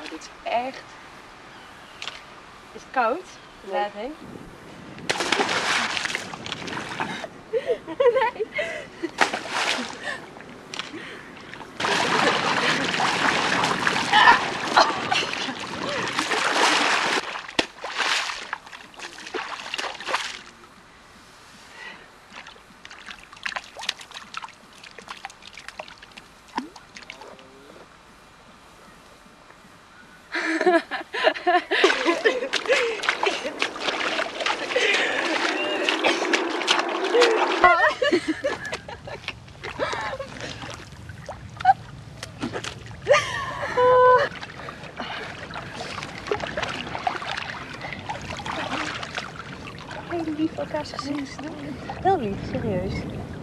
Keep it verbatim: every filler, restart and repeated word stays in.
dit is echt... Is het koud? De lading? Nee. Heel lief elkaars gezicht. Heel lief, serieus.